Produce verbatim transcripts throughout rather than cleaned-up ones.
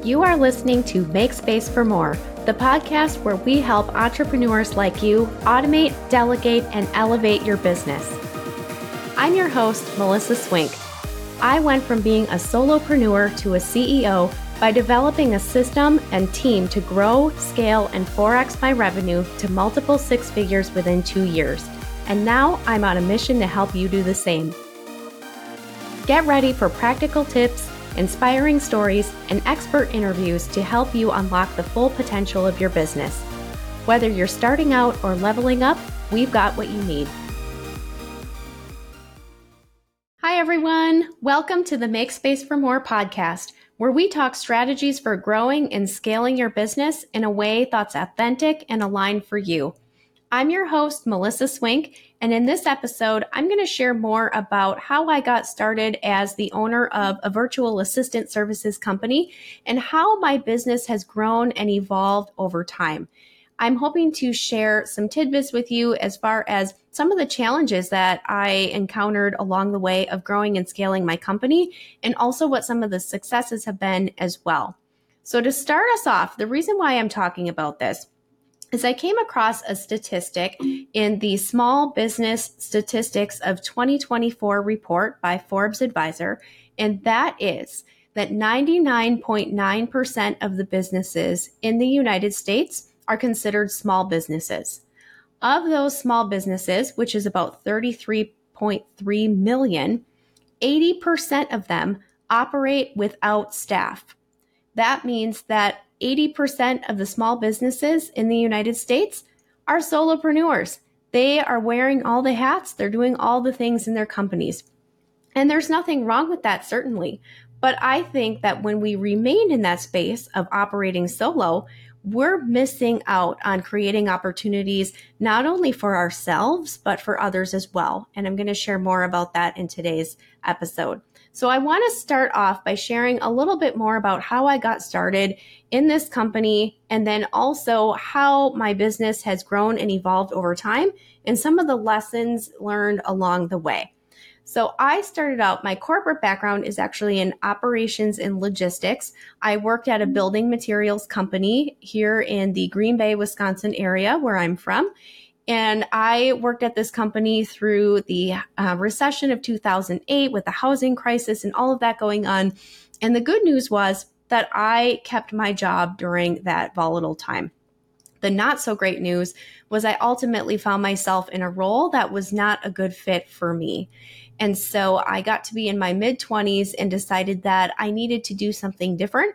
You are listening to Make Space for More, the podcast where we help entrepreneurs like you automate, delegate, and elevate your business. I'm your host, Melissa Swink. I went from being a solopreneur to a C E O by developing a system and team to grow, scale, and four X my revenue to multiple six figures within two years. And now I'm on a mission to help you do the same. Get ready for practical tips, inspiring stories, and expert interviews to help you unlock the full potential of your business. Whether you're starting out or leveling up, we've got what you need. Hi, everyone. Welcome to the Make Space for More podcast, where we talk strategies for growing and scaling your business in a way that's authentic and aligned for you. I'm your host, Melissa Swink, and in this episode, I'm going to share more about how I got started as the owner of a virtual assistant services company and how my business has grown and evolved over time. I'm hoping to share some tidbits with you as far as some of the challenges that I encountered along the way of growing and scaling my company, and also what some of the successes have been as well. So to start us off, the reason why I'm talking about this is I came across a statistic in the Small Business Statistics of twenty twenty-four report by Forbes Advisor, and that is that ninety-nine point nine percent of the businesses in the United States are considered small businesses. Of those small businesses, which is about thirty-three point three million, eighty percent of them operate without staff. That means that eighty percent of the small businesses in the United States are solopreneurs. They are wearing all the hats. They're doing all the things in their companies. And there's nothing wrong with that, certainly. But I think that when we remain in that space of operating solo, we're missing out on creating opportunities not only for ourselves, but for others as well. And I'm going to share more about that in today's episode. So I want to start off by sharing a little bit more about how I got started in this company, and then also how my business has grown and evolved over time, and some of the lessons learned along the way. So I started out, my corporate background is actually in operations and logistics. I worked at a building materials company here in the Green Bay, Wisconsin area where I'm from. And I worked at this company through the uh, recession of two thousand eight with the housing crisis and all of that going on. And the good news was that I kept my job during that volatile time. The not so great news was I ultimately found myself in a role that was not a good fit for me. And so I got to be in my mid-twenties and decided that I needed to do something different.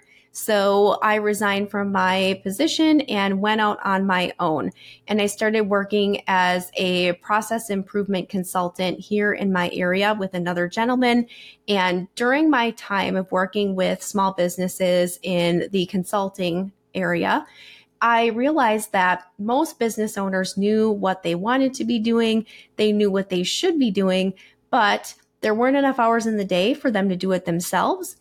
So I resigned from my position and went out on my own. And I started working as a process improvement consultant here in my area with another gentleman. And during my time of working with small businesses in the consulting area, I realized that most business owners knew what they wanted to be doing. They knew what they should be doing, but there weren't enough hours in the day for them to do it themselves,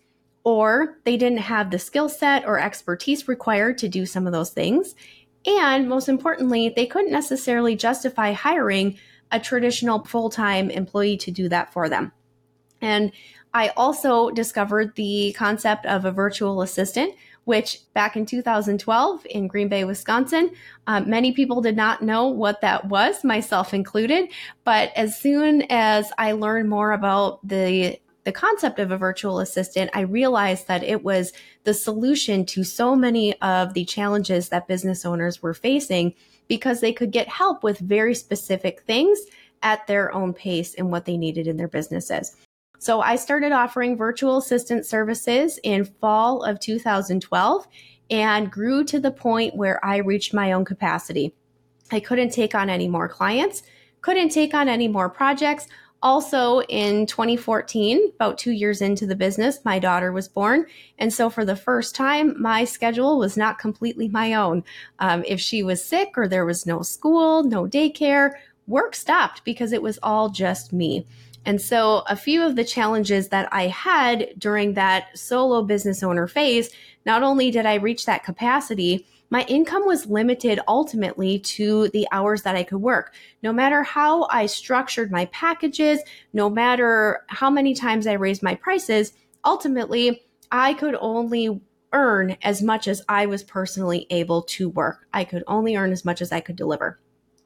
or they didn't have the skill set or expertise required to do some of those things. And most importantly, they couldn't necessarily justify hiring a traditional full-time employee to do that for them. And I also discovered the concept of a virtual assistant, which back in two thousand twelve in Green Bay, Wisconsin, um, many people did not know what that was, myself included. But as soon as I learned more about the the concept of a virtual assistant, I realized that it was the solution to so many of the challenges that business owners were facing, because they could get help with very specific things at their own pace and what they needed in their businesses. So I started offering virtual assistant services in fall of two thousand twelve and grew to the point where I reached my own capacity. I couldn't take on any more clients, couldn't take on any more projects. Also in twenty fourteen, about two years into the business, my daughter was born. And so for the first time, my schedule was not completely my own. Um, if she was sick or there was no school, no daycare, work stopped because it was all just me. And so a few of the challenges that I had during that solo business owner phase, not only did I reach that capacity, my income was limited ultimately to the hours that I could work. No matter how I structured my packages, no matter how many times I raised my prices, ultimately I could only earn as much as I was personally able to work. I could only earn as much as I could deliver.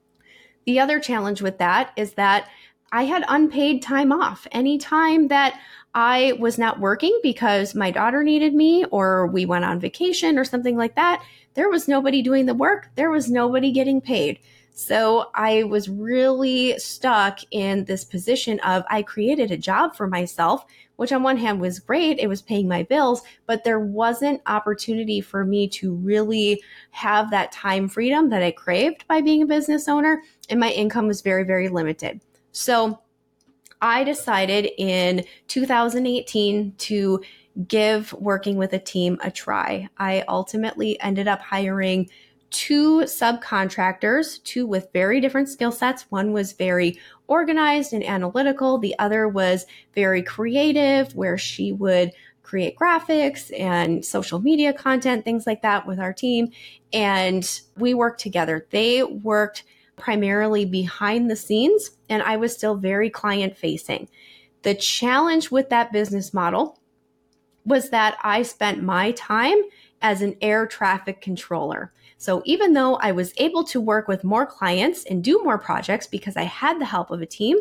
The other challenge with that is that I had unpaid time off. Any time that I was not working because my daughter needed me or we went on vacation or something like that, there was nobody doing the work. There was nobody getting paid. So I was really stuck in this position of I created a job for myself, which on one hand was great. It was paying my bills, but there wasn't opportunity for me to really have that time freedom that I craved by being a business owner. And my income was very, very limited. So I decided in two thousand eighteen to give working with a team a try. I ultimately ended up hiring two subcontractors, two with very different skill sets. One was very organized and analytical. The other was very creative, where she would create graphics and social media content, things like that with our team. And we worked together. They worked primarily behind the scenes, and I was still very client facing. The challenge with that business model was that I spent my time as an air traffic controller. So even though I was able to work with more clients and do more projects because I had the help of a team,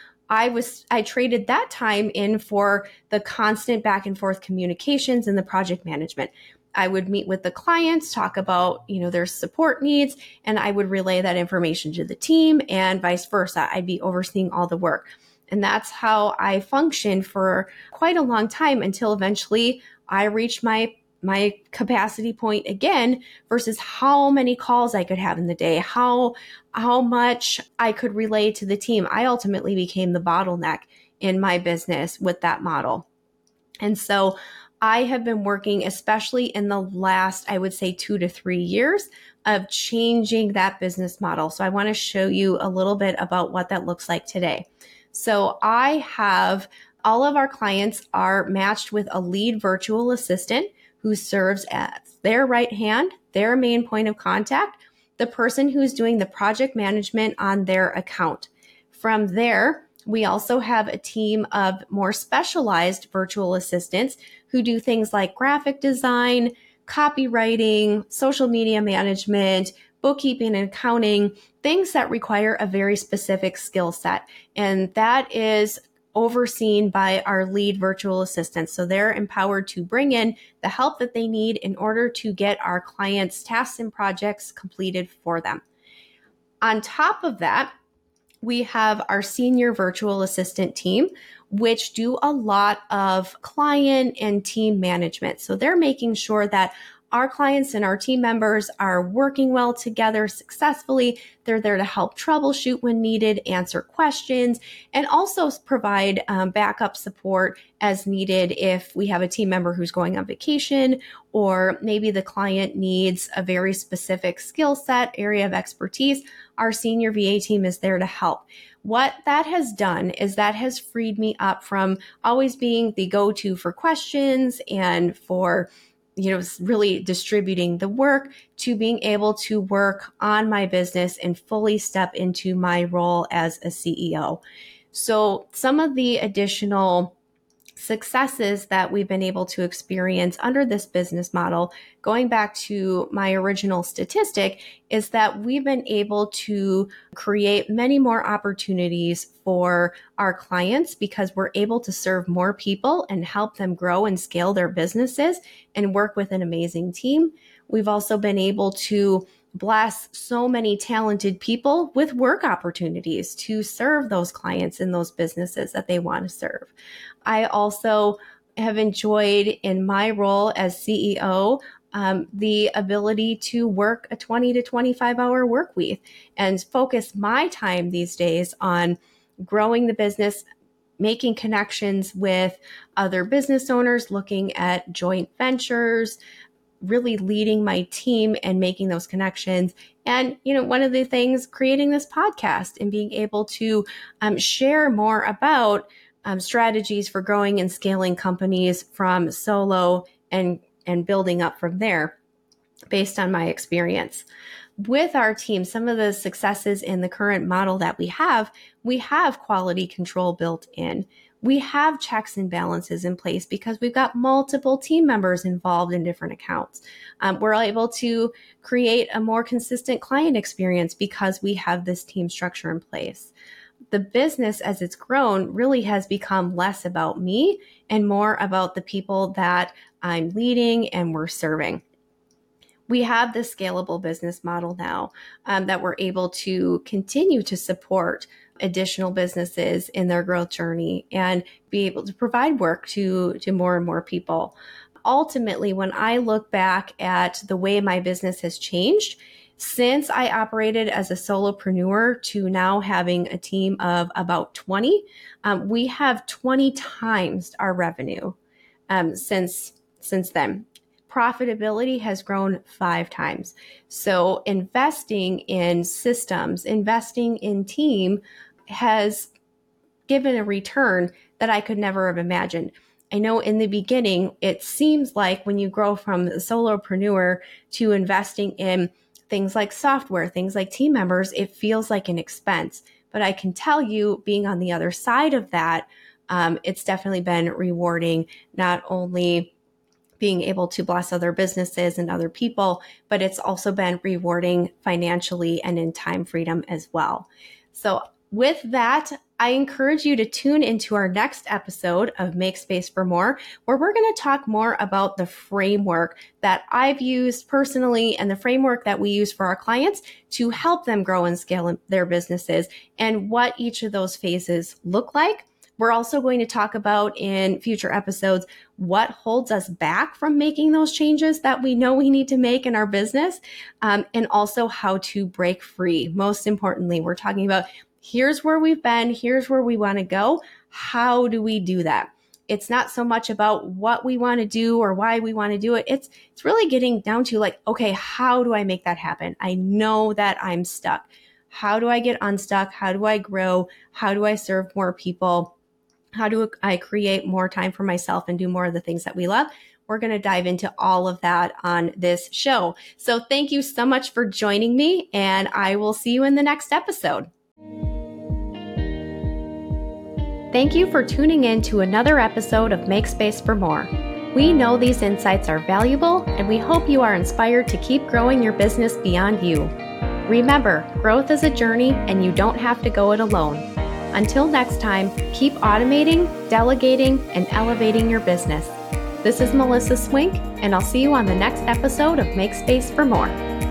I was I traded that time in for the constant back and forth communications and the project management. I would meet with the clients, talk about, you know, their support needs, and I would relay that information to the team and vice versa. I'd be overseeing all the work. And that's how I functioned for quite a long time until eventually I reached my my capacity point again versus how many calls I could have in the day, how how much I could relay to the team. I ultimately became the bottleneck in my business with that model. And so I have been working, especially in the last, I would say two to three years, of changing that business model. So I want to show you a little bit about what that looks like today. So I have all of our clients are matched with a lead virtual assistant who serves as their right hand, their main point of contact, the person who's doing the project management on their account. From there, we also have a team of more specialized virtual assistants who do things like graphic design, copywriting, social media management, bookkeeping and accounting, things that require a very specific skill set. And that is overseen by our lead virtual assistants. So they're empowered to bring in the help that they need in order to get our clients' tasks and projects completed for them. On top of that, we have our senior virtual assistant team, which do a lot of client and team management. So they're making sure that our clients and our team members are working well together successfully. They're there to help troubleshoot when needed, answer questions, and also provide um, backup support as needed if we have a team member who's going on vacation, or maybe the client needs a very specific skill set, area of expertise. Our senior V A team is there to help. What that has done is that has freed me up from always being the go-to for questions and for you know, really distributing the work to being able to work on my business and fully step into my role as a C E O. So some of the additional successes that we've been able to experience under this business model, going back to my original statistic, is that we've been able to create many more opportunities for our clients because we're able to serve more people and help them grow and scale their businesses and work with an amazing team. We've also been able to bless so many talented people with work opportunities to serve those clients in those businesses that they want to serve. I also have enjoyed in my role as C E O um, the ability to work a twenty to twenty-five hour work week and focus my time these days on growing the business, making connections with other business owners, looking at joint ventures, really leading my team and making those connections. And, you know, one of the things, creating this podcast and being able to um, share more about um, strategies for growing and scaling companies from solo and, and building up from there based on my experience. With our team, some of the successes in the current model that we have, we have quality control built in. We have checks and balances in place because we've got multiple team members involved in different accounts. Um, we're able to create a more consistent client experience because we have this team structure in place. The business, as it's grown, really has become less about me and more about the people that I'm leading and we're serving. We have this scalable business model now um, that we're able to continue to support additional businesses in their growth journey and be able to provide work to, to more and more people. Ultimately, when I look back at the way my business has changed, since I operated as a solopreneur to now having a team of about twenty, um, we have twenty times our revenue um, since, since then. Profitability has grown five times. So investing in systems, investing in team has given a return that I could never have imagined. I know in the beginning, it seems like when you grow from a solopreneur to investing in things like software, things like team members, it feels like an expense. But I can tell you, being on the other side of that, um, it's definitely been rewarding, not only being able to bless other businesses and other people, but it's also been rewarding financially and in time freedom as well. So with that, I encourage you to tune into our next episode of Make Space for More, where we're going to talk more about the framework that I've used personally and the framework that we use for our clients to help them grow and scale their businesses and what each of those phases look like. We're also going to talk about in future episodes what holds us back from making those changes that we know we need to make in our business, um, and also how to break free. Most importantly, we're talking about here's where we've been, here's where we want to go. How do we do that? It's not so much about what we want to do or why we want to do it. It's it's really getting down to like, okay, how do I make that happen? I know that I'm stuck. How do I get unstuck? How do I grow? How do I serve more people? How do I create more time for myself and do more of the things that we love? We're going to dive into all of that on this show. So thank you so much for joining me, and I will see you in the next episode. Thank you for tuning in to another episode of Make Space for More. We know these insights are valuable, and we hope you are inspired to keep growing your business beyond you. Remember, growth is a journey, and you don't have to go it alone. Until next time, keep automating, delegating, and elevating your business. This is Melissa Swink, and I'll see you on the next episode of Make Space for More.